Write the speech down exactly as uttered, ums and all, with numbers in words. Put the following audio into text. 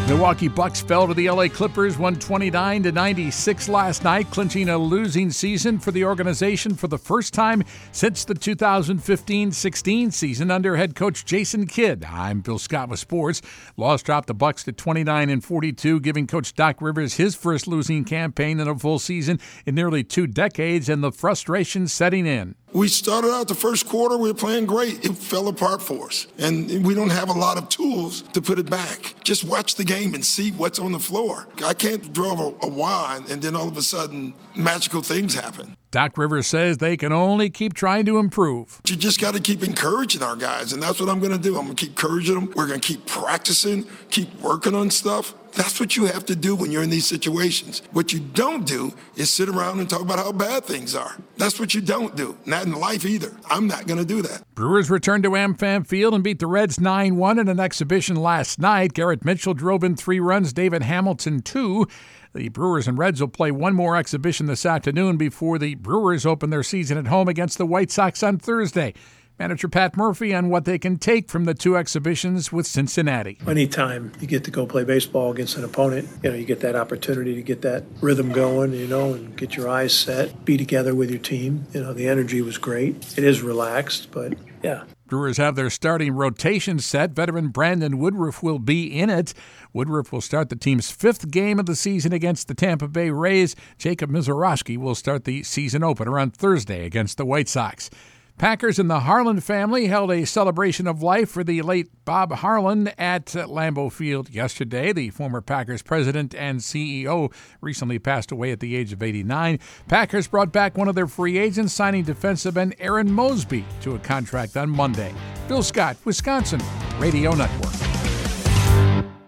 Milwaukee Bucks fell to the L A Clippers one twenty-nine to ninety-six last night, clinching a losing season for the organization for the first time since the two thousand fifteen sixteen season under head coach Jason Kidd. I'm Bill Scott with sports. Loss dropped the Bucks to twenty-nine and forty-two, giving Coach Doc Rivers his first losing campaign in a full season in nearly two decades, and the frustration setting in. We started out the first quarter, we were playing great. It fell apart for us. And we don't have a lot of tools to put it back. Just watch the game and see what's on the floor. I can't draw a, a wand and then all of a sudden magical things happen. Doc Rivers says they can only keep trying to improve. You just got to keep encouraging our guys, and that's what I'm going to do. I'm going to keep encouraging them. We're going to keep practicing, keep working on stuff. That's what you have to do when you're in these situations. What you don't do is sit around and talk about how bad things are. That's what you don't do. Not in life either. I'm not going to do that. Brewers returned to AmFam Field and beat the Reds nine one in an exhibition last night. Garrett Mitchell drove in three runs, David Hamilton two. The Brewers and Reds will play one more exhibition this afternoon before the Brewers open their season at home against the White Sox on Thursday. Manager Pat Murphy on what they can take from the two exhibitions with Cincinnati. Anytime you get to go play baseball against an opponent, you know, you get that opportunity to get that rhythm going, you know, and get your eyes set, be together with your team. You know, the energy was great. It is relaxed, but yeah. Brewers have their starting rotation set. Veteran Brandon Woodruff will be in it. Woodruff will start the team's fifth game of the season against the Tampa Bay Rays. Jacob Misiorowski will start the season opener on Thursday against the White Sox. Packers and the Harlan family held a celebration of life for the late Bob Harlan at Lambeau Field yesterday. The former Packers president and C E O recently passed away at the age of eighty-nine. Packers brought back one of their free agents, signing defensive end Aaron Mosby to a contract on Monday. Bill Scott, Wisconsin Radio Network.